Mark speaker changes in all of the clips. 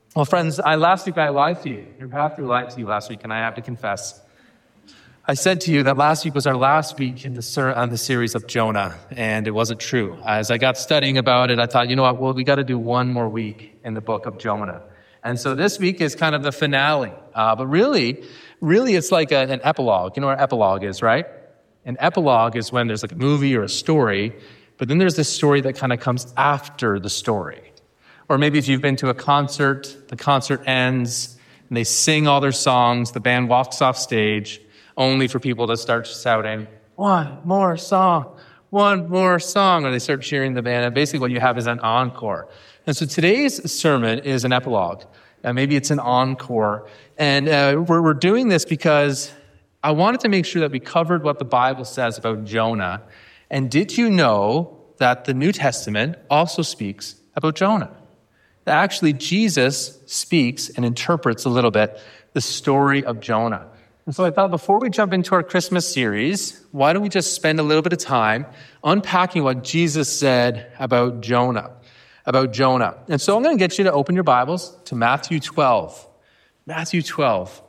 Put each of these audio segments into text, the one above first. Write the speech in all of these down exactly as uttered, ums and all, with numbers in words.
Speaker 1: Well, friends, I last week I lied to you. Your pastor lied to you last week, and I have to confess. I said to you that last week was our last week in the ser- on the series of Jonah, and it wasn't true. As I got studying about it, I thought, you know what, well, we got to do one more week in the book of Jonah. And so this week is kind of the finale. Uh, but really, really it's like a, an epilogue. You know what an epilogue is, right? An epilogue is when there's like a movie or a story, but then there's this story that kind of comes after the story. Or maybe if you've been to a concert, the concert ends, and they sing all their songs, the band walks off stage, only for people to start shouting, one more song, one more song, or they start cheering the band. And basically what you have is an encore. And so today's sermon is an epilogue. Uh, maybe it's an encore. And uh, we're, we're doing this because I wanted to make sure that we covered what the Bible says about Jonah. And did you know that the New Testament also speaks about Jonah? Actually, Jesus speaks and interprets a little bit the story of Jonah. And so I thought before we jump into our Christmas series, why don't we just spend a little bit of time unpacking what Jesus said about Jonah, about Jonah. And so I'm going to get you to open your Bibles to Matthew twelve. Matthew twelve.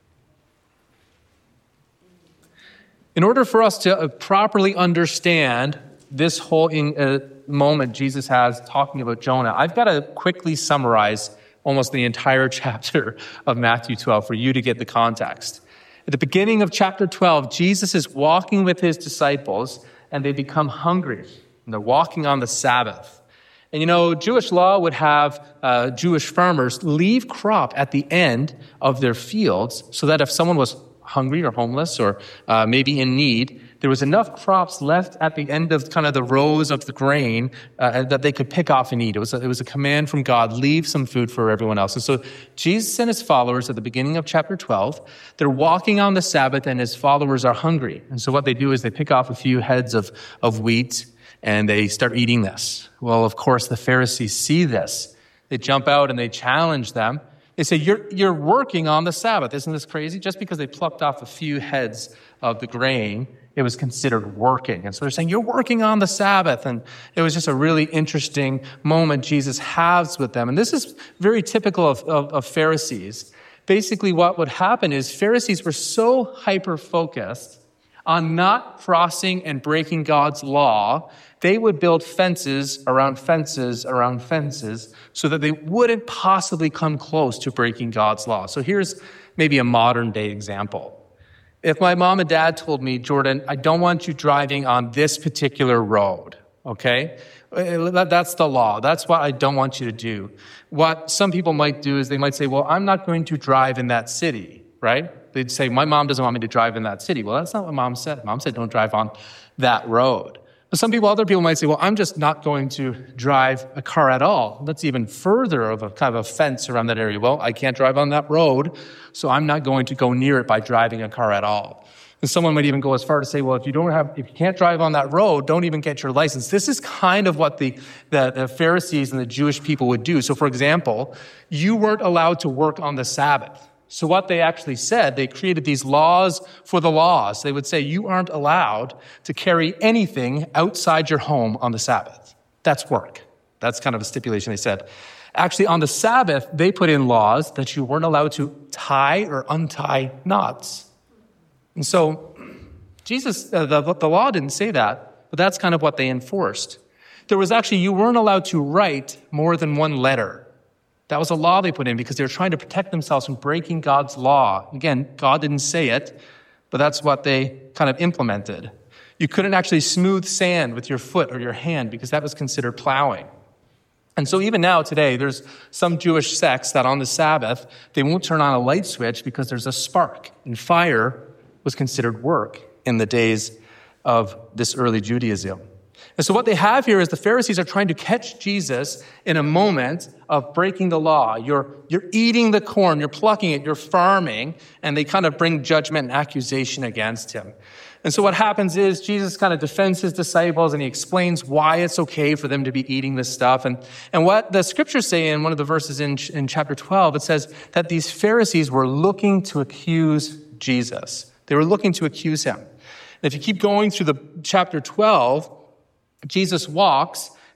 Speaker 1: In order for us to properly understand this whole in, uh, moment Jesus has talking about Jonah, I've got to quickly summarize almost the entire chapter of Matthew twelve for you to get the context. At the beginning of chapter twelve, Jesus is walking with his disciples, and they become hungry. And they're walking on the Sabbath. And you know, Jewish law would have uh, Jewish farmers leave crop at the end of their fields so that if someone was hungry or homeless or uh, maybe in need, there was enough crops left at the end of kind of the rows of the grain uh, that they could pick off and eat. It was, a, it was a command from God, leave some food for everyone else. And so Jesus and his followers at the beginning of chapter twelve, they're walking on the Sabbath and his followers are hungry. And so what they do is they pick off a few heads of, of wheat and they start eating this. Well, of course, the Pharisees see this. They jump out and they challenge them. They say, you're, you're working on the Sabbath. Isn't this crazy? Just because they plucked off a few heads of the grain, it was considered working. And so they're saying, you're working on the Sabbath. And it was just a really interesting moment Jesus has with them. And this is very typical of, of, of Pharisees. Basically, what would happen is Pharisees were so hyper-focused on not crossing and breaking God's law, they would build fences around fences around fences so that they wouldn't possibly come close to breaking God's law. So here's maybe a modern day example. If my mom and dad told me, Jordan, I don't want you driving on this particular road, okay? That's the law. That's what I don't want you to do. What some people might do is they might say, well, I'm not going to drive in that city, right? They'd say, my mom doesn't want me to drive in that city. Well, that's not what mom said. Mom said, don't drive on that road. But some people, other people might say, well, I'm just not going to drive a car at all. That's even further of a kind of a fence around that area. Well, I can't drive on that road, so I'm not going to go near it by driving a car at all. And someone might even go as far to say, well, if you don't have, if you can't drive on that road, don't even get your license. This is kind of what the, the, the Pharisees and the Jewish people would do. So for example, you weren't allowed to work on the Sabbath. So what they actually said, they created these laws for the laws. They would say you aren't allowed to carry anything outside your home on the Sabbath. That's work. That's kind of a stipulation they said. Actually, on the Sabbath, they put in laws that you weren't allowed to tie or untie knots. And so Jesus, uh, the, the law didn't say that, but that's kind of what they enforced. There was actually, you weren't allowed to write more than one letter. That was a law they put in because they were trying to protect themselves from breaking God's law. Again, God didn't say it, but that's what they kind of implemented. You couldn't actually smooth sand with your foot or your hand because that was considered plowing. And so even now today, there's some Jewish sects that on the Sabbath, they won't turn on a light switch because there's a spark. And fire was considered work in the days of this early Judaism. And so what they have here is the Pharisees are trying to catch Jesus in a moment of breaking the law. You're, you're eating the corn, you're plucking it, you're farming, and they kind of bring judgment and accusation against him. And so what happens is Jesus kind of defends his disciples and he explains why it's okay for them to be eating this stuff. And, and what the scriptures say in one of the verses in, in chapter twelve, it says that these Pharisees were looking to accuse Jesus. They were looking to accuse him. And if you keep going through the chapter twelve, Jesus walks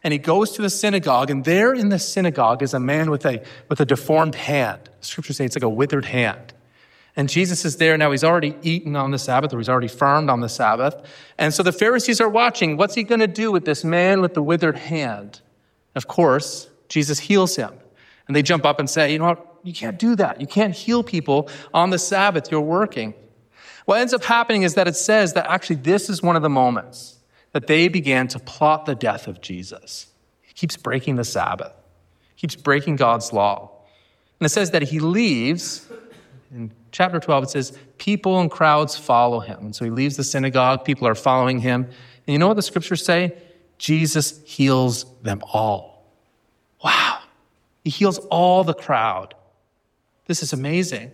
Speaker 1: and he goes to the synagogue, and there in the synagogue is a man with a, with a deformed hand. Scriptures say it's like a withered hand. And Jesus is there. Now he's already eaten on the Sabbath, or he's already farmed on the Sabbath. And so the Pharisees are watching. What's he going to do with this man with the withered hand? Of course, Jesus heals him. And they jump up and say, you know what? You can't do that. You can't heal people on the Sabbath. You're working. What ends up happening is that it says that actually this is one of the moments that they began to plot the death of Jesus. He keeps breaking the Sabbath. He keeps breaking God's law. And it says that he leaves. In chapter twelve, it says, people and crowds follow him. And so he leaves the synagogue. People are following him. And you know what the scriptures say? Jesus heals them all. Wow. He heals all the crowd. This is amazing.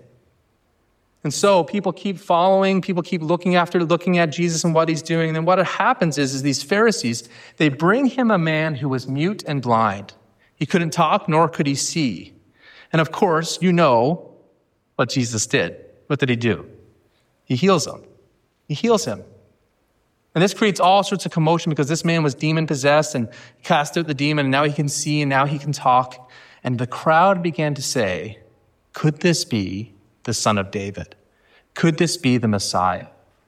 Speaker 1: And so people keep following, people keep looking after, looking at Jesus and what he's doing. And then what happens is, is these Pharisees, they bring him a man who was mute and blind. He couldn't talk, nor could he see. And of course, you know what Jesus did. What did he do? He heals him. He heals him. And this creates all sorts of commotion because this man was demon-possessed and cast out the demon, and now he can see, and now he can talk. And the crowd began to say, could this be the Son of David? Could this be the Messiah?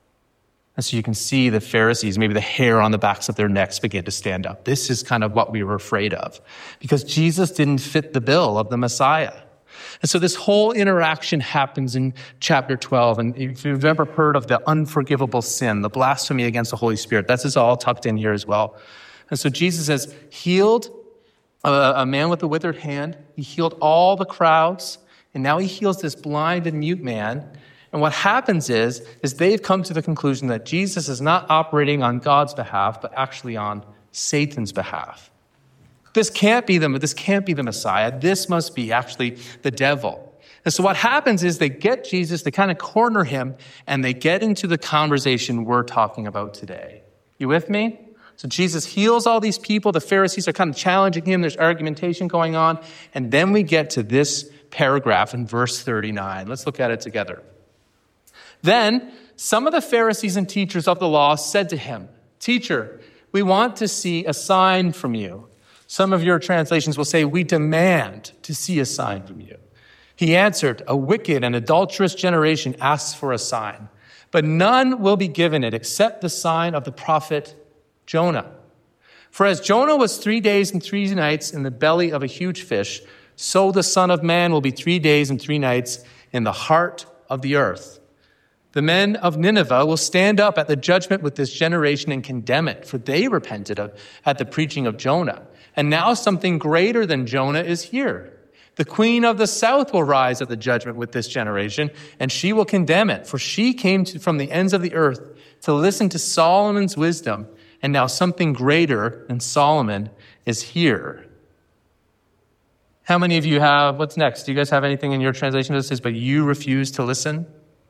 Speaker 1: And so you can see the Pharisees, maybe the hair on the backs of their necks begin to stand up. This is kind of what we were afraid of, because Jesus didn't fit the bill of the Messiah. And so this whole interaction happens in chapter twelve. And if you've ever heard of the unforgivable sin, the blasphemy against the Holy Spirit, that's all tucked in here as well. And so Jesus has healed a, a man with a withered hand. He healed all the crowds. And now he heals this blind and mute man. And what happens is, is they've come to the conclusion that Jesus is not operating on God's behalf, but actually on Satan's behalf. This can't be the, this can't be the Messiah. This must be actually the devil. And so what happens is they get Jesus, they kind of corner him, and they get into the conversation we're talking about today. You with me? So Jesus heals all these people. The Pharisees are kind of challenging him. There's argumentation going on. And then we get to this paragraph in verse thirty-nine. Let's look at it together. Then some of the Pharisees and teachers of the law said to him, "Teacher, we want to see a sign from you." Some of your translations will say, "We demand to see a sign from you." He answered, "A wicked and adulterous generation asks for a sign, but none will be given it except the sign of the prophet Jonah. For as Jonah was three days and three nights in the belly of a huge fish, so the Son of Man will be three days and three nights in the heart of the earth. The men of Nineveh will stand up at the judgment with this generation and condemn it, for they repented of, at the preaching of Jonah. And now something greater than Jonah is here. The queen of the south will rise at the judgment with this generation, and she will condemn it, for she came to, from the ends of the earth to listen to Solomon's wisdom, and now something greater than Solomon is here." How many of you have, what's next? Do you guys have anything in your translation that says, "But you refuse to listen"?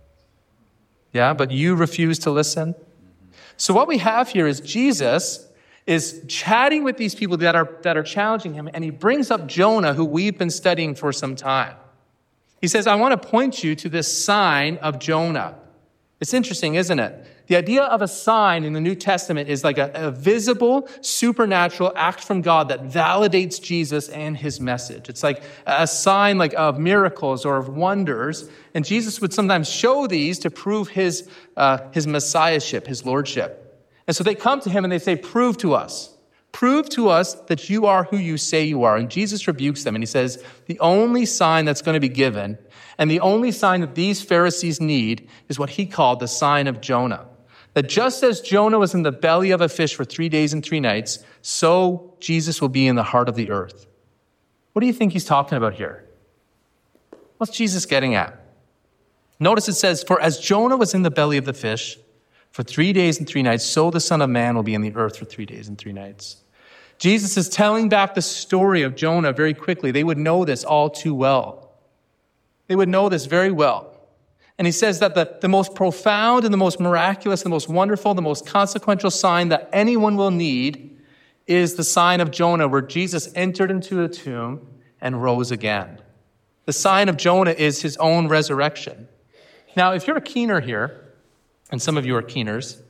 Speaker 1: Yeah, but you refuse to listen. So what we have here is Jesus is chatting with these people that are, that are challenging him, and he brings up Jonah, who we've been studying for some time. He says, "I want to point you to this sign of Jonah." It's interesting, isn't it? The idea of a sign in the New Testament is like a, a visible, supernatural act from God that validates Jesus and his message. It's like a sign like of miracles or of wonders. And Jesus would sometimes show these to prove his, uh, his messiahship, his lordship. And so they come to him and they say, "Prove to us. Prove to us that you are who you say you are." And Jesus rebukes them and he says, the only sign that's going to be given and the only sign that these Pharisees need is what he called the sign of Jonah. That just as Jonah was in the belly of a fish for three days and three nights, so Jesus will be in the heart of the earth. What do you think he's talking about here? What's Jesus getting at? Notice it says, "For as Jonah was in the belly of the fish for three days and three nights, so the Son of Man will be in the earth for three days and three nights." Jesus is telling back the story of Jonah very quickly. They would know this all too well. They would know this very well. And he says that the, the most profound and the most miraculous, the most wonderful, the most consequential sign that anyone will need is the sign of Jonah, where Jesus entered into a tomb and rose again. The sign of Jonah is his own resurrection. Now, if you're a keener here, and some of you are keeners,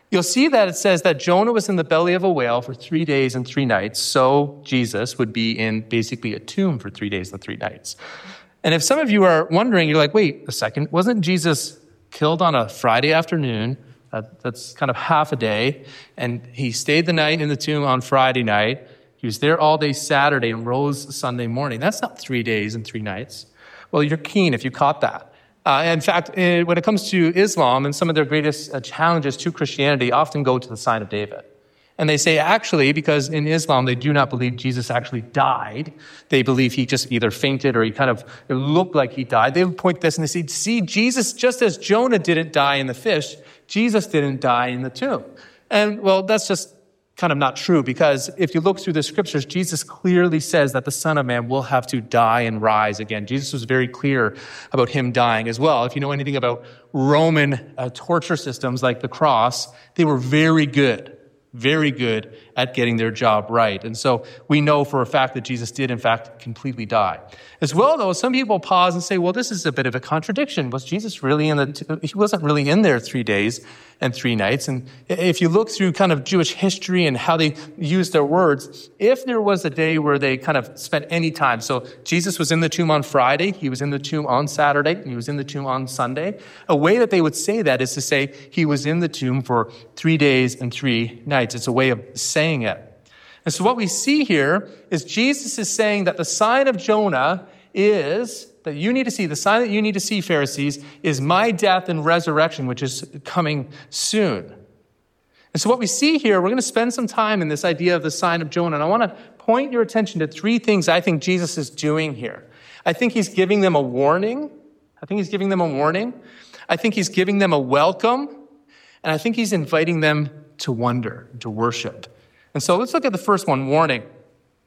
Speaker 1: you'll see that it says that Jonah was in the belly of a whale for three days and three nights. So Jesus would be in basically a tomb for three days and three nights. And if some of you are wondering, you're like, wait a second, wasn't Jesus killed on a Friday afternoon? Uh, that's kind of half a day. And he stayed the night in the tomb on Friday night. He was there all day Saturday and rose Sunday morning. That's not three days and three nights. Well, you're keen if you caught that. Uh, in fact, uh, when it comes to Islam and some of their greatest uh, challenges to Christianity often go to the sign of David. And they say, actually, because in Islam, they do not believe Jesus actually died. They believe he just either fainted or he kind of it looked like he died. They would point this and they say, see, Jesus, just as Jonah didn't die in the fish, Jesus didn't die in the tomb. And, well, that's just kind of not true, because if you look through the scriptures, Jesus clearly says that the Son of Man will have to die and rise again. Jesus was very clear about him dying as well. If you know anything about Roman uh, torture systems like the cross, they were very good, very good at getting their job right. And so we know for a fact that Jesus did, in fact, completely die. As well, though, some people pause and say, well, this is a bit of a contradiction. Was Jesus really in the, he wasn't really in there three days and three nights. And if you look through kind of Jewish history and how they use their words, if there was a day where they kind of spent any time, so Jesus was in the tomb on Friday, he was in the tomb on Saturday, and he was in the tomb on Sunday, a way that they would say that is to say he was in the tomb for three days and three nights. It's a way of saying it. And so what we see here is Jesus is saying that the sign of Jonah is, that you need to see, the sign that you need to see, Pharisees, is my death and resurrection, which is coming soon. And so what we see here, we're going to spend some time in this idea of the sign of Jonah. And I want to point your attention to three things I think Jesus is doing here. I think he's giving them a warning. I think he's giving them a warning. I think he's giving them a welcome. And I think he's inviting them to wonder, to worship. And so let's look at the first one, warning. It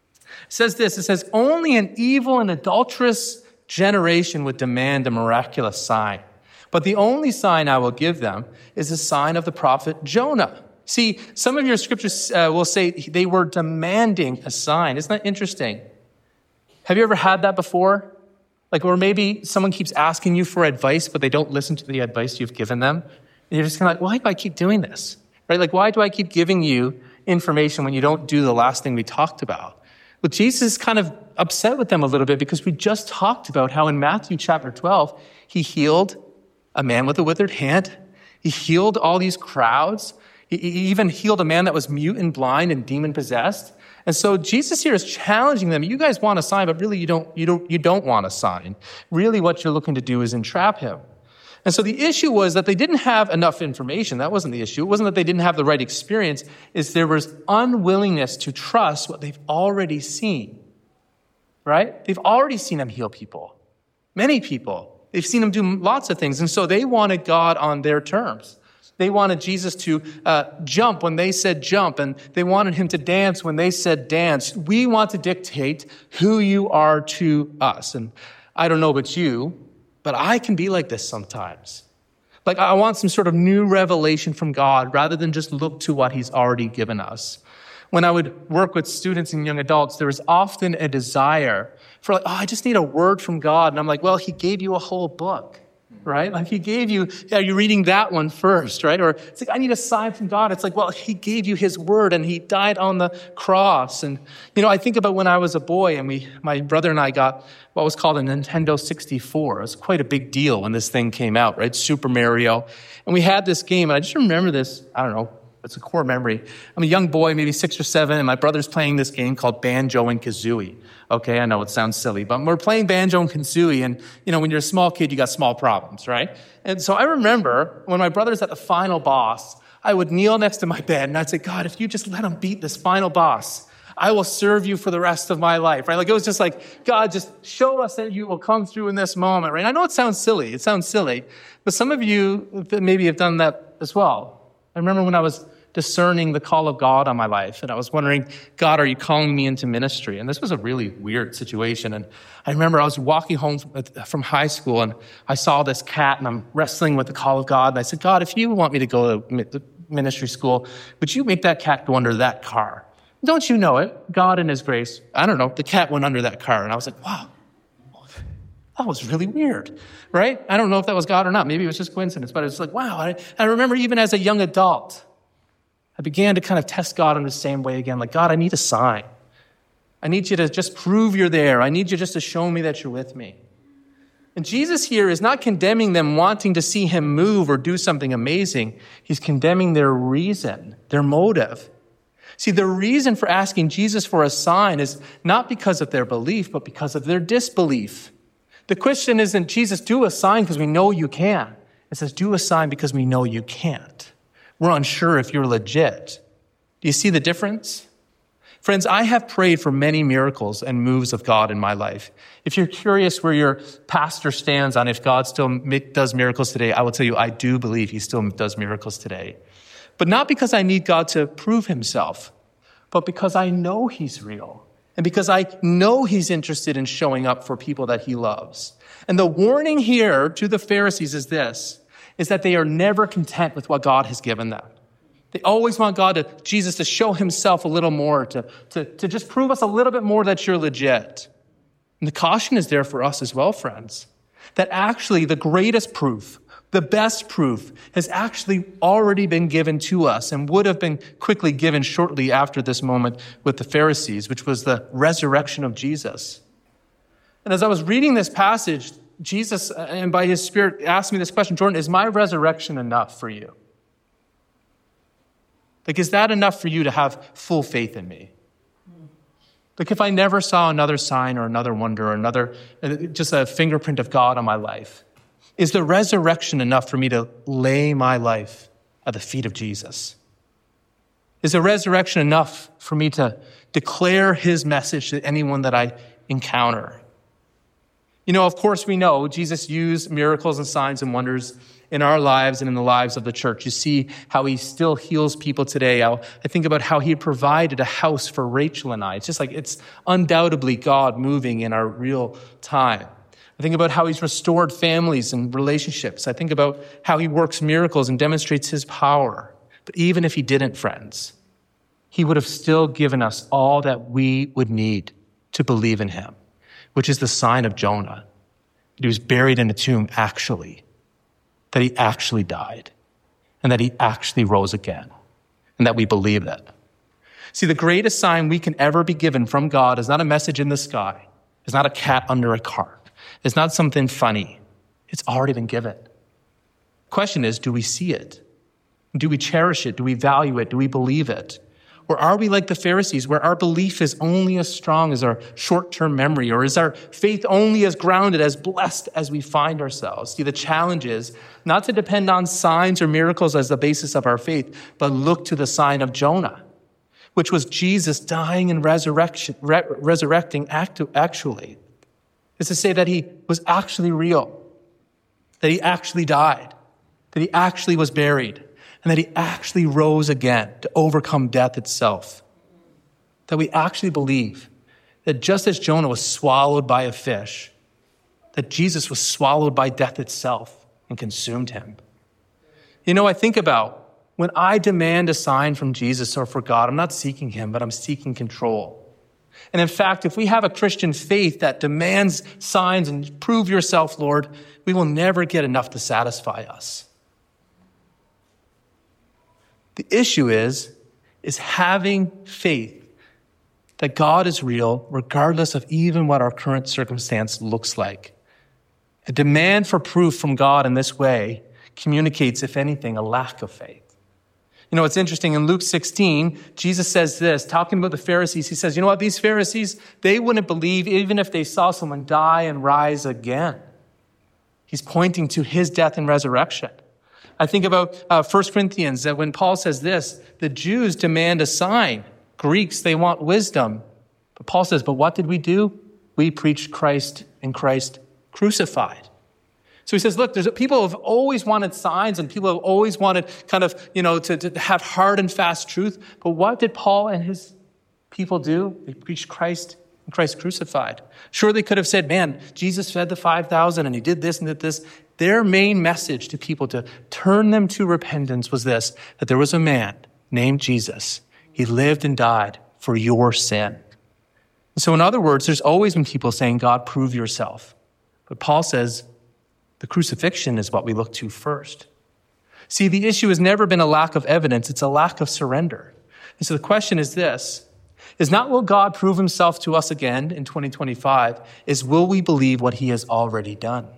Speaker 1: says this, it says, only an evil and adulterous generation would demand a miraculous sign. But the only sign I will give them is the sign of the prophet Jonah. See, some of your scriptures uh, will say they were demanding a sign. Isn't that interesting? Have you ever had that before? Like, or maybe someone keeps asking you for advice, but they don't listen to the advice you've given them. And you're just kind of like, why do I keep doing this? Right? Like, why do I keep giving you information when you don't do the last thing we talked about? Well, Jesus is kind of upset with them a little bit because we just talked about how in Matthew chapter twelve, he healed a man with a withered hand. He healed all these crowds. He even healed a man that was mute and blind and demon possessed. And so Jesus here is challenging them. You guys want a sign, but really you don't, you don't, you don't want a sign. Really what you're looking to do is entrap him. And so the issue was that they didn't have enough information. That wasn't the issue. It wasn't that they didn't have the right experience. It's there was unwillingness to trust what they've already seen, right? They've already seen him heal people, many people. They've seen him do lots of things. And so they wanted God on their terms. They wanted Jesus to uh, jump when they said jump, and they wanted him to dance when they said dance. We want to dictate who you are to us. And I don't know about you, but I can be like this sometimes. Like I want some sort of new revelation from God rather than just look to what he's already given us. When I would work with students and young adults, there was often a desire for like, oh, I just need a word from God. And I'm like, well, he gave you a whole book, right? Like he gave you, yeah, you're reading that one first, right? Or it's like, I need a sign from God. It's like, well, he gave you his word and he died on the cross. And, you know, I think about when I was a boy and we, my brother and I got what was called a Nintendo sixty-four. It was quite a big deal when this thing came out, right? Super Mario. And we had this game, and I just remember this, I don't know, it's a core memory. I'm a young boy, maybe six or seven, and my brother's playing this game called Banjo and Kazooie. Okay, I know it sounds silly, but we're playing Banjo and Kazooie, and, you know, when you're a small kid, you got small problems, right? And so I remember when my brother's at the final boss, I would kneel next to my bed, and I'd say, God, if you just let him beat this final boss, I will serve you for the rest of my life, right? Like it was just like, God, just show us that you will come through in this moment, right? I know it sounds silly. It sounds silly. But some of you maybe have done that as well. I remember when I was discerning the call of God on my life, and I was wondering, God, are you calling me into ministry? And this was a really weird situation. And I remember I was walking home from high school, and I saw this cat, and I'm wrestling with the call of God. And I said, God, if you want me to go to ministry school, would you make that cat go under that car? Don't you know it? God in his grace. I don't know. The cat went under that car. And I was like, wow, that was really weird, right? I don't know if that was God or not. Maybe it was just coincidence. But it was like, wow. I, I remember even as a young adult, I began to kind of test God in the same way again. Like, God, I need a sign. I need you to just prove you're there. I need you just to show me that you're with me. And Jesus here is not condemning them wanting to see him move or do something amazing. He's condemning their reason, their motive. See, the reason for asking Jesus for a sign is not because of their belief, but because of their disbelief. The question isn't, Jesus, do a sign because we know you can. It says, do a sign because we know you can't. We're unsure if you're legit. Do you see the difference? Friends, I have prayed for many miracles and moves of God in my life. If you're curious where your pastor stands on if God still does miracles today, I will tell you, I do believe he still does miracles today. But not because I need God to prove himself, but because I know he's real. And because I know he's interested in showing up for people that he loves. And the warning here to the Pharisees is this, is that they are never content with what God has given them. They always want God to, Jesus to show himself a little more, to, to, to just prove us a little bit more that you're legit. And the caution is there for us as well, friends, that actually the greatest proof, the best proof has actually already been given to us and would have been quickly given shortly after this moment with the Pharisees, which was the resurrection of Jesus. And as I was reading this passage, Jesus, and by his Spirit, asked me this question, Jordan, is my resurrection enough for you? Like, is that enough for you to have full faith in me? Like, if I never saw another sign or another wonder or another, just a fingerprint of God on my life, is the resurrection enough for me to lay my life at the feet of Jesus? Is the resurrection enough for me to declare his message to anyone that I encounter? You know, of course, we know Jesus used miracles and signs and wonders in our lives and in the lives of the church. You see how he still heals people today. I think about how he provided a house for Rachel and I. It's just like, it's undoubtedly God moving in our real time. I think about how he's restored families and relationships. I think about how he works miracles and demonstrates his power. But even if he didn't, friends, he would have still given us all that we would need to believe in him, which is the sign of Jonah. That he was buried in a tomb, actually. That he actually died. And that he actually rose again. And that we believe that. See, the greatest sign we can ever be given from God is not a message in the sky. It's not a cat under a cart. It's not something funny. It's already been given. Question is, do we see it? Do we cherish it? Do we value it? Do we believe it? Or are we like the Pharisees, where our belief is only as strong as our short-term memory? Or is our faith only as grounded, as blessed as we find ourselves? See, the challenge is not to depend on signs or miracles as the basis of our faith, but look to the sign of Jonah, which was Jesus dying and resurrection, re- resurrecting act- actually. It's to say that he was actually real, that he actually died, that he actually was buried, and that he actually rose again to overcome death itself. That we actually believe that just as Jonah was swallowed by a fish, that Jesus was swallowed by death itself and consumed him. You know, I think about when I demand a sign from Jesus or for God, I'm not seeking him, but I'm seeking control. And in fact, if we have a Christian faith that demands signs and prove yourself, Lord, we will never get enough to satisfy us. The issue is, is having faith that God is real, regardless of even what our current circumstance looks like. A demand for proof from God in this way communicates, if anything, a lack of faith. You know, it's interesting. In Luke sixteen, Jesus says this, talking about the Pharisees. He says, you know what? These Pharisees, they wouldn't believe even if they saw someone die and rise again. He's pointing to his death and resurrection. I think about uh, First Corinthians, that when Paul says this, the Jews demand a sign. Greeks, they want wisdom. But Paul says, but what did we do? We preached Christ and Christ crucified. So he says, look, there's people who have always wanted signs and people have always wanted kind of, you know, to, to have hard and fast truth. But what did Paul and his people do? They preached Christ and Christ crucified. Sure, they could have said, man, Jesus fed the five thousand and he did this and did this. Their main message to people to turn them to repentance was this, that there was a man named Jesus. He lived and died for your sin. And so in other words, there's always been people saying, God, prove yourself. But Paul says, the crucifixion is what we look to first. See, the issue has never been a lack of evidence. It's a lack of surrender. And so the question is this, is not will God prove himself to us again in twenty twenty-five, is will we believe what he has already done?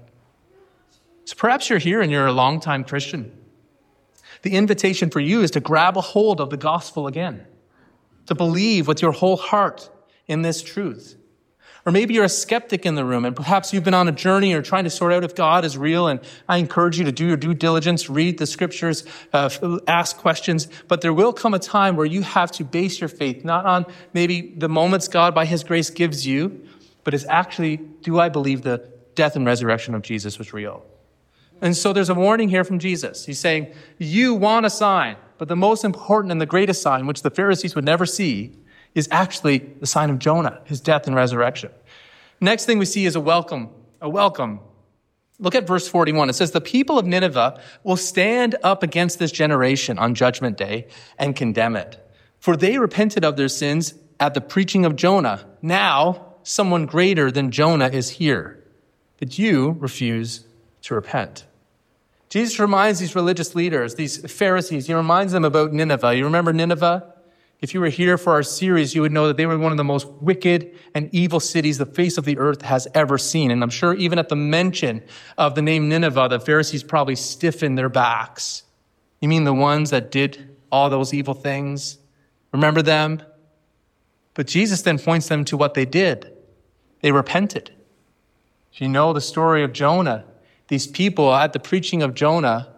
Speaker 1: So perhaps you're here and you're a longtime Christian. The invitation for you is to grab a hold of the gospel again, to believe with your whole heart in this truth. Or maybe you're a skeptic in the room and perhaps you've been on a journey or trying to sort out if God is real, and I encourage you to do your due diligence, read the scriptures, uh, ask questions, but there will come a time where you have to base your faith not on maybe the moments God by his grace gives you, but is actually, do I believe the death and resurrection of Jesus was real? And so there's a warning here from Jesus. He's saying, you want a sign, but the most important and the greatest sign, which the Pharisees would never see, is actually the sign of Jonah, his death and resurrection. Next thing we see is a welcome, a welcome. Look at verse forty-one. It says, the people of Nineveh will stand up against this generation on judgment day and condemn it. For they repented of their sins at the preaching of Jonah. Now, someone greater than Jonah is here, but you refuse to repent. Jesus reminds these religious leaders, these Pharisees, he reminds them about Nineveh. You remember Nineveh? If you were here for our series, you would know that they were one of the most wicked and evil cities the face of the earth has ever seen. And I'm sure even at the mention of the name Nineveh, the Pharisees probably stiffened their backs. You mean the ones that did all those evil things? Remember them? But Jesus then points them to what they did. They repented. If you know the story of Jonah, these people at the preaching of Jonah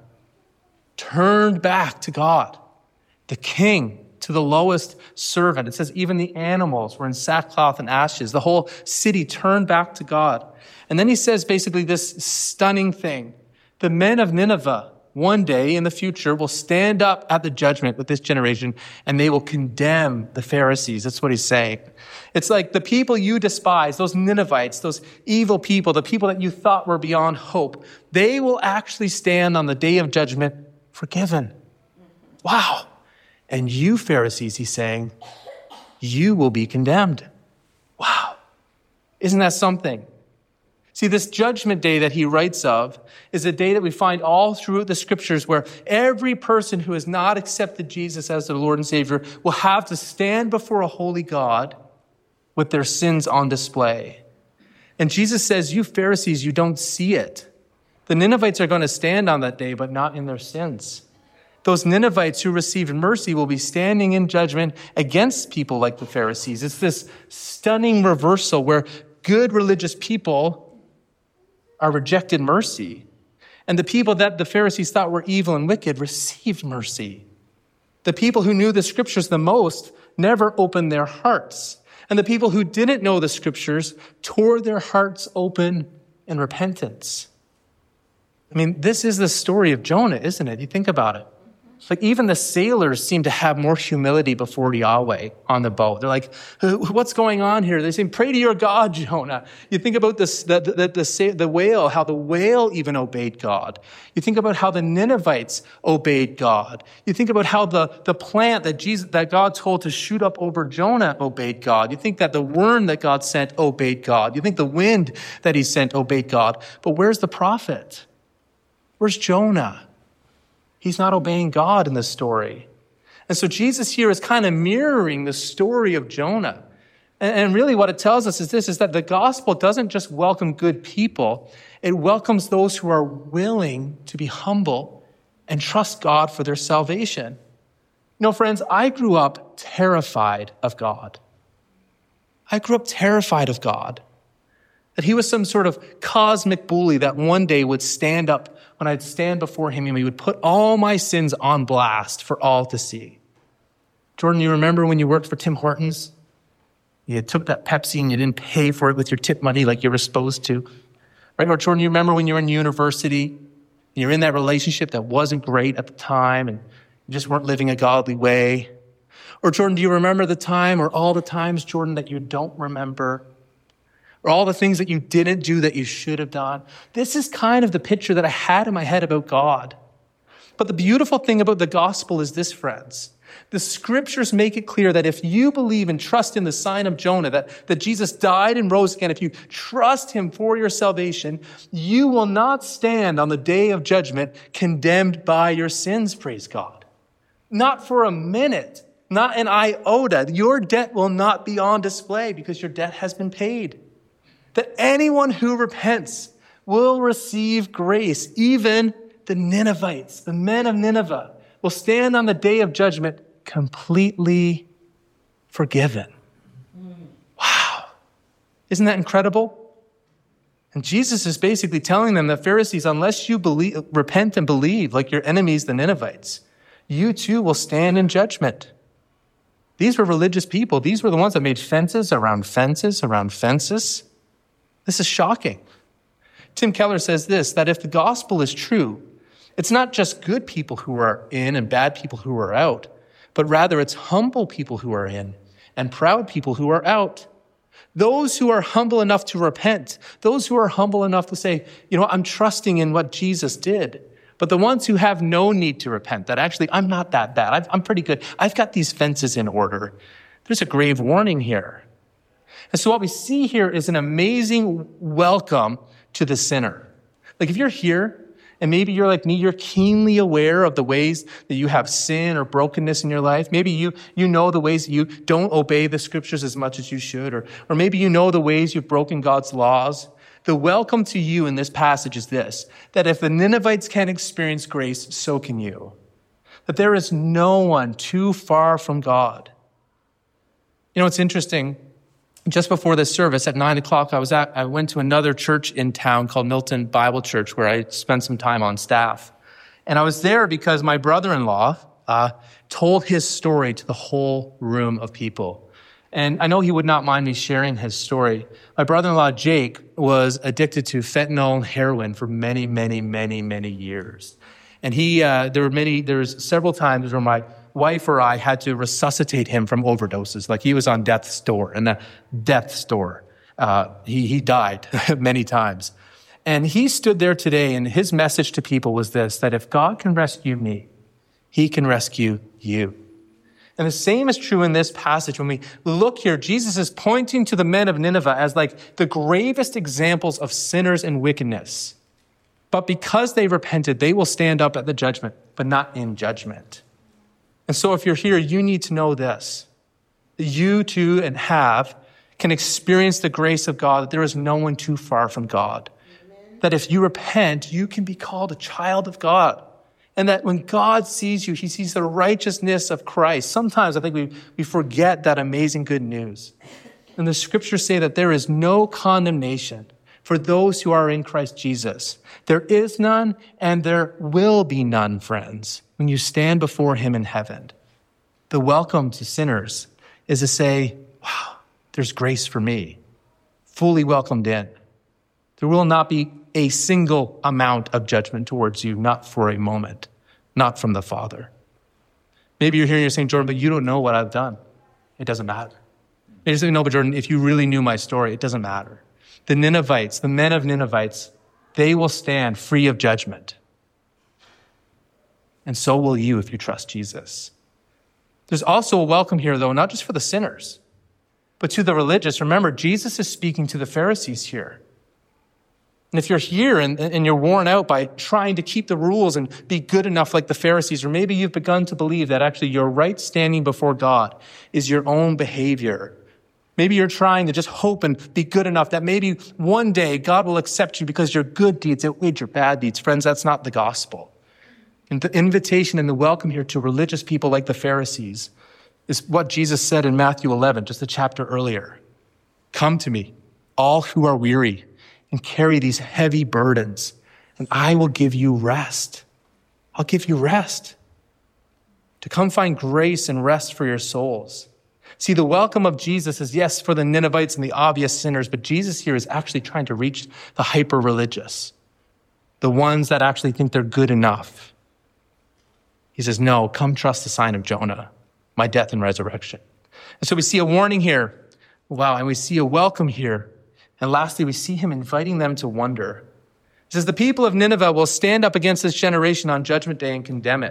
Speaker 1: turned back to God, the king, to the lowest servant. It says even the animals were in sackcloth and ashes. The whole city turned back to God. And then he says basically this stunning thing. The men of Nineveh one day in the future will stand up at the judgment with this generation and they will condemn the Pharisees. That's what he's saying. It's like the people you despise, those Ninevites, those evil people, the people that you thought were beyond hope, they will actually stand on the day of judgment forgiven. Wow. And you, Pharisees, he's saying, you will be condemned. Wow. Isn't that something? See, this judgment day that he writes of is a day that we find all throughout the scriptures where every person who has not accepted Jesus as their Lord and Savior will have to stand before a holy God with their sins on display. And Jesus says, you Pharisees, you don't see it. The Ninevites are going to stand on that day, but not in their sins. Those Ninevites who received mercy will be standing in judgment against people like the Pharisees. It's this stunning reversal where good religious people are rejected mercy. And the people that the Pharisees thought were evil and wicked received mercy. The people who knew the scriptures the most never opened their hearts. And the people who didn't know the scriptures tore their hearts open in repentance. I mean, this is the story of Jonah, isn't it? You think about it. Like even the sailors seem to have more humility before Yahweh on the boat. They're like, what's going on here? They say, pray to your God, Jonah. You think about this, the, the, the, the whale, how the whale even obeyed God. You think about how the Ninevites obeyed God. You think about how the, the plant that Jesus, that God told to shoot up over Jonah obeyed God. You think that the worm that God sent obeyed God. You think the wind that he sent obeyed God. But where's the prophet? Where's Jonah? He's not obeying God in this story. And so Jesus here is kind of mirroring the story of Jonah. And really what it tells us is this, is that the gospel doesn't just welcome good people. It welcomes those who are willing to be humble and trust God for their salvation. You know, friends, I grew up terrified of God. I grew up terrified of God. That he was some sort of cosmic bully that one day would stand up when I'd stand before him and he would put all my sins on blast for all to see. Jordan, you remember when you worked for Tim Hortons? You took that Pepsi and you didn't pay for it with your tip money like you were supposed to. Right? Or Jordan, you remember when you were in university and you're in that relationship that wasn't great at the time and you just weren't living a godly way? Or Jordan, do you remember the time or all the times, Jordan, that you don't remember? Or all the things that you didn't do that you should have done? This is kind of the picture that I had in my head about God. But the beautiful thing about the gospel is this, friends, The scriptures make it clear that if you believe and trust in the sign of Jonah, that, that Jesus died and rose again, if you trust him for your salvation, you will not stand on the day of judgment condemned by your sins, praise God. Not for a minute, not an iota. Your debt will not be on display because your debt has been paid. That anyone who repents will receive grace. Even the Ninevites, the men of Nineveh, will stand on the day of judgment completely forgiven. Wow. Isn't that incredible? And Jesus is basically telling them, the Pharisees, unless you believe, repent and believe like your enemies, the Ninevites, you too will stand in judgment. These were religious people. These were the ones that made fences around fences around fences. This is shocking. Tim Keller says this, that if the gospel is true, it's not just good people who are in and bad people who are out, but rather it's humble people who are in and proud people who are out. Those who are humble enough to repent, those who are humble enough to say, you know, I'm trusting in what Jesus did. But the ones who have no need to repent, that actually, I'm not that bad. I've, I'm pretty good. I've got these fences in order. There's a grave warning here. And so what we see here is an amazing welcome to the sinner. Like if you're here, and maybe you're like me, you're keenly aware of the ways that you have sin or brokenness in your life. Maybe you, you know the ways that you don't obey the scriptures as much as you should, or, or maybe you know the ways you've broken God's laws. The welcome to you in this passage is this, that if the Ninevites can experience grace, so can you. That there is no one too far from God. You know, it's interesting. Just before this service at nine o'clock, I was at, I went to another church in town called Milton Bible Church, where I spent some time on staff. And I was there because my brother-in-law uh, told his story to the whole room of people. And I know he would not mind me sharing his story. My brother-in-law, Jake, was addicted to fentanyl and heroin for many, many, many, many years. And he, uh, there were many, there was several times where my wife or I had to resuscitate him from overdoses. Like he was on death's door, in the death's door. Uh, he, he died many times. And he stood there today, and his message to people was this, that if God can rescue me, he can rescue you. And the same is true in this passage. When we look here, Jesus is pointing to the men of Nineveh as like the gravest examples of sinners and wickedness. But because they repented, they will stand up at the judgment, but not in judgment. And so if you're here, you need to know this, that you too and have can experience the grace of God, that there is no one too far from God. Amen. That if you repent, you can be called a child of God. And that when God sees you, he sees the righteousness of Christ. Sometimes I think we, we forget that amazing good news. And the scriptures say that there is no condemnation for those who are in Christ Jesus. There is none, and there will be none, friends, when you stand before him in heaven. The welcome to sinners is to say, wow, there's grace for me, fully welcomed in. There will not be a single amount of judgment towards you, not for a moment, not from the Father. Maybe you're here and you're saying, Jordan, but you don't know what I've done. It doesn't matter. You're saying, no, but Jordan, if you really knew my story, it doesn't matter. The Ninevites, the men of Ninevites, they will stand free of judgment. And so will you if you trust Jesus. There's also a welcome here, though, not just for the sinners, but to the religious. Remember, Jesus is speaking to the Pharisees here. And if you're here and, and you're worn out by trying to keep the rules and be good enough like the Pharisees, or maybe you've begun to believe that actually your right standing before God is your own behavior. Maybe you're trying to just hope and be good enough that maybe one day God will accept you because your good deeds outweigh your bad deeds. Friends, that's not the gospel. And the invitation and the welcome here to religious people like the Pharisees is what Jesus said in Matthew eleven, just a chapter earlier. Come to me, all who are weary and carry these heavy burdens, and I will give you rest. I'll give you rest. To come find grace and rest for your souls. See, the welcome of Jesus is, yes, for the Ninevites and the obvious sinners, but Jesus here is actually trying to reach the hyper-religious, the ones that actually think they're good enough. He says, no, come trust the sign of Jonah, my death and resurrection. And so we see a warning here. Wow, and we see a welcome here. And lastly, we see him inviting them to wonder. He says, the people of Nineveh will stand up against this generation on judgment day and condemn it.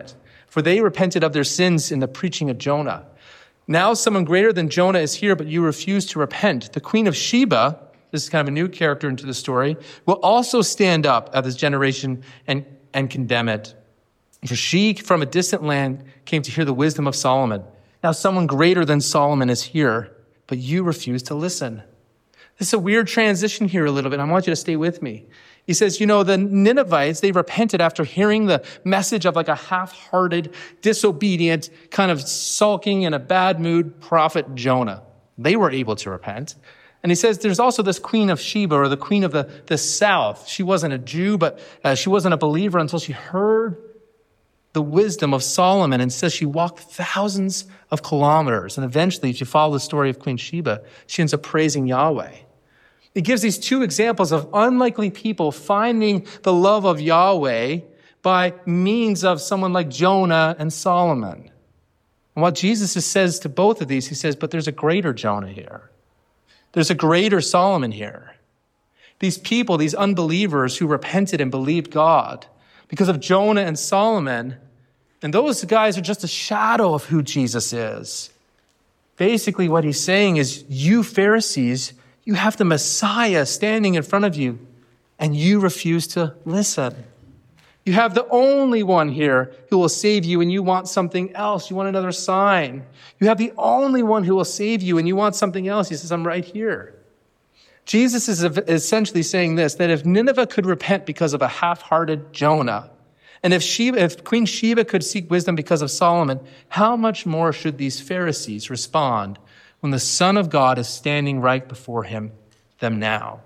Speaker 1: for they repented of their sins in the preaching of Jonah. Now someone greater than Jonah is here, but you refuse to repent. The queen of Sheba, this is kind of a new character into the story, will also stand up at this generation and, and condemn it. For she from a distant land came to hear the wisdom of Solomon. Now someone greater than Solomon is here, but you refuse to listen. This is a weird transition here a little bit. I want you to stay with me. He says, you know, the Ninevites, they repented after hearing the message of like a half-hearted, disobedient, kind of sulking in a bad mood prophet Jonah. They were able to repent. And he says there's also this queen of Sheba, or the queen of the, the south. She wasn't a Jew, but uh, she wasn't a believer until she heard the wisdom of Solomon, and says she walked thousands of kilometers. And eventually, if you follow the story of Queen Sheba, she ends up praising Yahweh. It gives these two examples of unlikely people finding the love of Yahweh by means of someone like Jonah and Solomon. And what Jesus says to both of these, he says, but there's a greater Jonah here. There's a greater Solomon here. These people, these unbelievers who repented and believed God because of Jonah and Solomon, and those guys are just a shadow of who Jesus is. Basically, what he's saying is, you Pharisees, you have the Messiah standing in front of you, and you refuse to listen. You have the only one here who will save you, and you want something else. You want another sign. You have the only one who will save you, and you want something else. He says, I'm right here. Jesus is essentially saying this, that if Nineveh could repent because of a half-hearted Jonah, and if Sheba, if Queen Sheba could seek wisdom because of Solomon, how much more should these Pharisees respond when the Son of God is standing right before him, them now?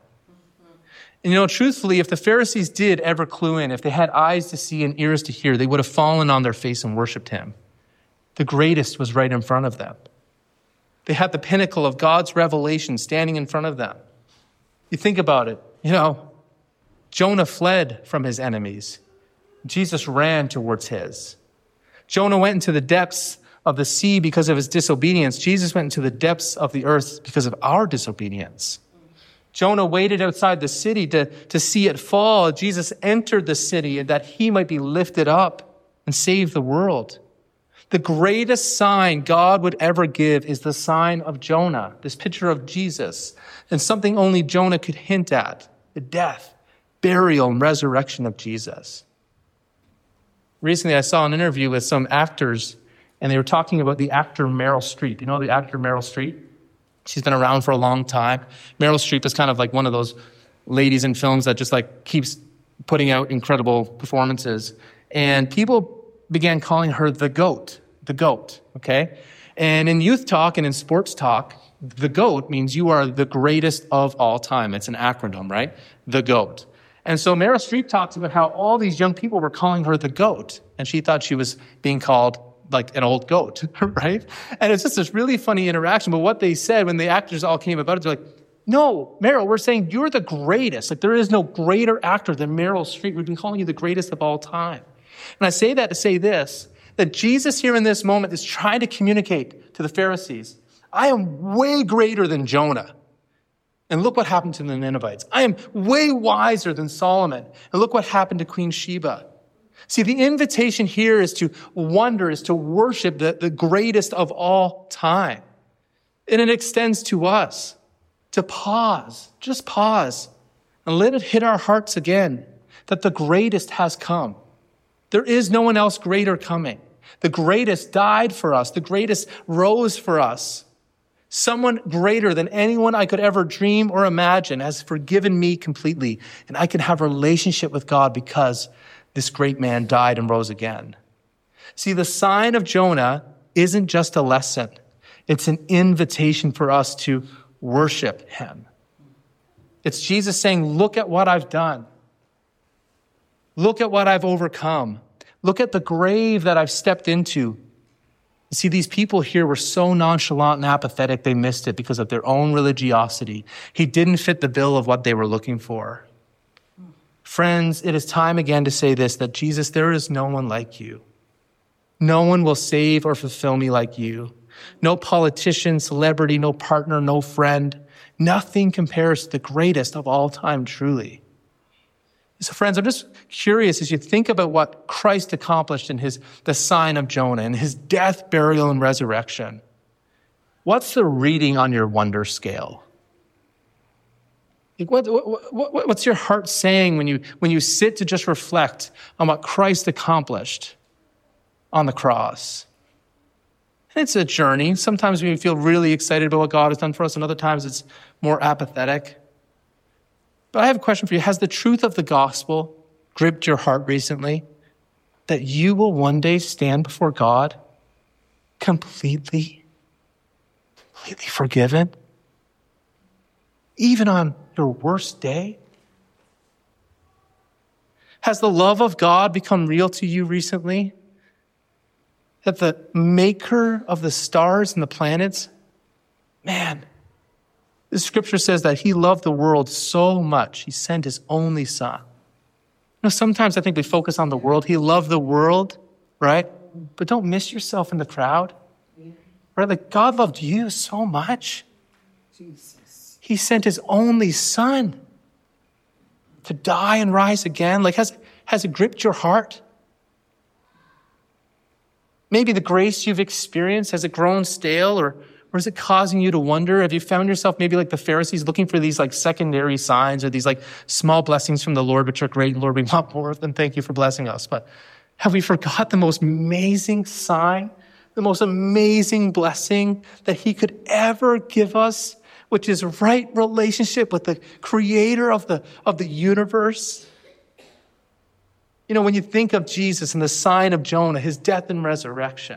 Speaker 1: And you know, truthfully, if the Pharisees did ever clue in, if they had eyes to see and ears to hear, they would have fallen on their face and worshiped him. The greatest was right in front of them. They had the pinnacle of God's revelation standing in front of them. You think about it, you know, Jonah fled from his enemies. Jesus ran towards his. Jonah went into the depths of the sea because of his disobedience. Jesus went into the depths of the earth because of our disobedience. Jonah waited outside the city to, to see it fall. Jesus entered the city that he might be lifted up and save the world. The greatest sign God would ever give is the sign of Jonah, this picture of Jesus, and something only Jonah could hint at, the death, burial, and resurrection of Jesus. Recently, I saw an interview with some actors, and they were talking about the actor Meryl Streep. You know the actor Meryl Streep? She's been around for a long time. Meryl Streep is kind of like one of those ladies in films that just like keeps putting out incredible performances. And people began calling her the GOAT, the GOAT, okay? And in youth talk and in sports talk, the GOAT means you are the greatest of all time. It's an acronym, right? The GOAT. And so Meryl Streep talks about how all these young people were calling her the GOAT, and she thought she was being called like an old goat, right? And it's just this really funny interaction. But what they said when the actors all came about it, they're like, no, Meryl, we're saying you're the greatest. Like there is no greater actor than Meryl Streep. We've been calling you the greatest of all time. And I say that to say this, that Jesus here in this moment is trying to communicate to the Pharisees, I am way greater than Jonah. And look what happened to the Ninevites. I am way wiser than Solomon. And look what happened to Queen Sheba. See, the invitation here is to wonder, is to worship the, the greatest of all time. And it extends to us to pause, just pause, and let it hit our hearts again that the greatest has come. There is no one else greater coming. The greatest died for us. The greatest rose for us. Someone greater than anyone I could ever dream or imagine has forgiven me completely. And I can have a relationship with God because this great man died and rose again. See, the sign of Jonah isn't just a lesson. It's an invitation for us to worship him. It's Jesus saying, look at what I've done. Look at what I've overcome. Look at the grave that I've stepped into. See, these people here were so nonchalant and apathetic, they missed it because of their own religiosity. He didn't fit the bill of what they were looking for. Friends, it is time again to say this, that Jesus, there is no one like you. No one will save or fulfill me like you. No politician, celebrity, no partner, no friend. Nothing compares to the greatest of all time, truly. So friends, I'm just curious as you think about what Christ accomplished in his, the sign of Jonah and his death, burial, and resurrection. What's the reading on your wonder scale? Like what, what, what, what's your heart saying when you, when you sit to just reflect on what Christ accomplished on the cross? And it's a journey. Sometimes we feel really excited about what God has done for us, and other times it's more apathetic. But I have a question for you. Has the truth of the gospel gripped your heart recently? That you will one day stand before God completely, completely forgiven? Even on your worst day? Has the love of God become real to you recently? That the maker of the stars and the planets, man, the scripture says that he loved the world so much, he sent his only son. You know, sometimes I think we focus on the world. He loved the world, right? But don't miss yourself in the crowd. Right? Like God loved you so much. Jesus. He sent his only son to die and rise again. Like, has, has it gripped your heart? Maybe the grace you've experienced, has it grown stale, or Or is it causing you to wonder? Have you found yourself maybe like the Pharisees looking for these like secondary signs or these like small blessings from the Lord, which are great? Lord, we want more of them. Thank you for blessing us. But have we forgot the most amazing sign, the most amazing blessing that he could ever give us, which is right relationship with the creator of the, of the universe? You know, when you think of Jesus and the sign of Jonah, his death and resurrection,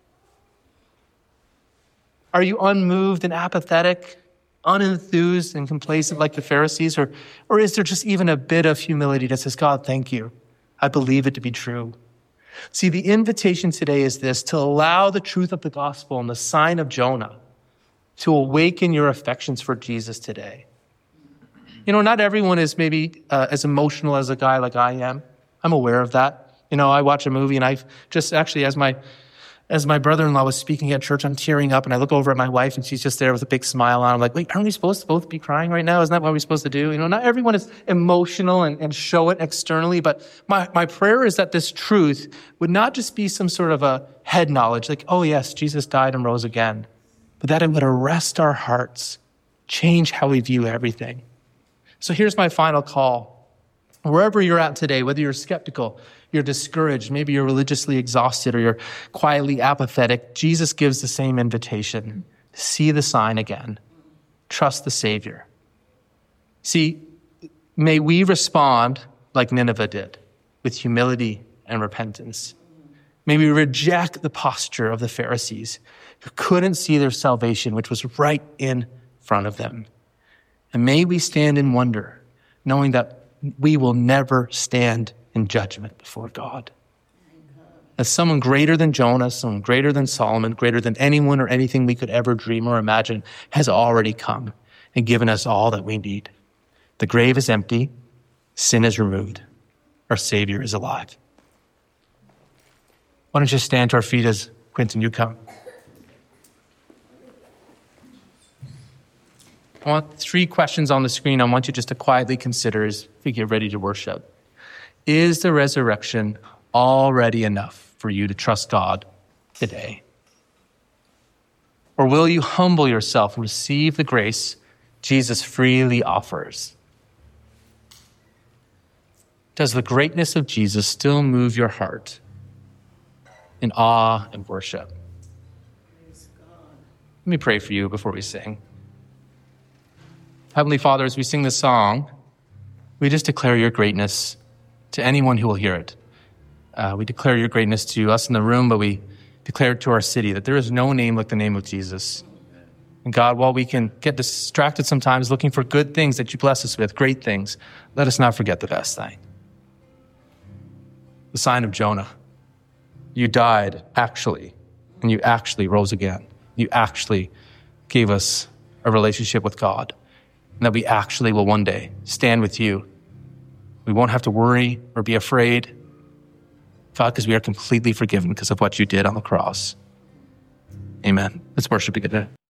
Speaker 1: are you unmoved and apathetic, unenthused and complacent like the Pharisees? Or, or is there just even a bit of humility that says, God, thank you. I believe it to be true. See, the invitation today is this, to allow the truth of the gospel and the sign of Jonah to awaken your affections for Jesus today. You know, not everyone is maybe uh, as emotional as a guy like I am. I'm aware of that. You know, I watch a movie and I've just actually, as my As my brother-in-law was speaking at church, I'm tearing up, and I look over at my wife, and she's just there with a big smile on. I'm like, wait, aren't we supposed to both be crying right now? Isn't that what we're supposed to do? You know, not everyone is emotional and, and show it externally, but my, my prayer is that this truth would not just be some sort of a head knowledge, like, oh yes, Jesus died and rose again, but that it would arrest our hearts, change how we view everything. So here's my final call. Wherever you're at today, whether you're skeptical, you're discouraged, maybe you're religiously exhausted, or you're quietly apathetic, Jesus gives the same invitation. See the sign again. Trust the Savior. See, may we respond like Nineveh did, with humility and repentance. May we reject the posture of the Pharisees, who couldn't see their salvation, which was right in front of them. And may we stand in wonder, knowing that we will never stand in judgment before God. As someone greater than Jonah, someone greater than Solomon, greater than anyone or anything we could ever dream or imagine, has already come and given us all that we need. The grave is empty. Sin is removed. Our Savior is alive. Why don't you stand to our feet as Quentin, you come. I want three questions on the screen I want you just to quietly consider as we get ready to worship. Is the resurrection already enough for you to trust God today? Or will you humble yourself and receive the grace Jesus freely offers? Does the greatness of Jesus still move your heart in awe and worship? Let me pray for you before we sing. Heavenly Father, as we sing this song, we just declare your greatness to anyone who will hear it. Uh, we declare your greatness to us in the room, but we declare it to our city, that there is no name like the name of Jesus. And God, while we can get distracted sometimes looking for good things that you bless us with, great things, let us not forget the best thing. The sign of Jonah. You died, actually, and you actually rose again. You actually gave us a relationship with God, and that we actually will one day stand with you. We won't have to worry or be afraid, God, because we are completely forgiven because of what you did on the cross. Amen. Let's worship together.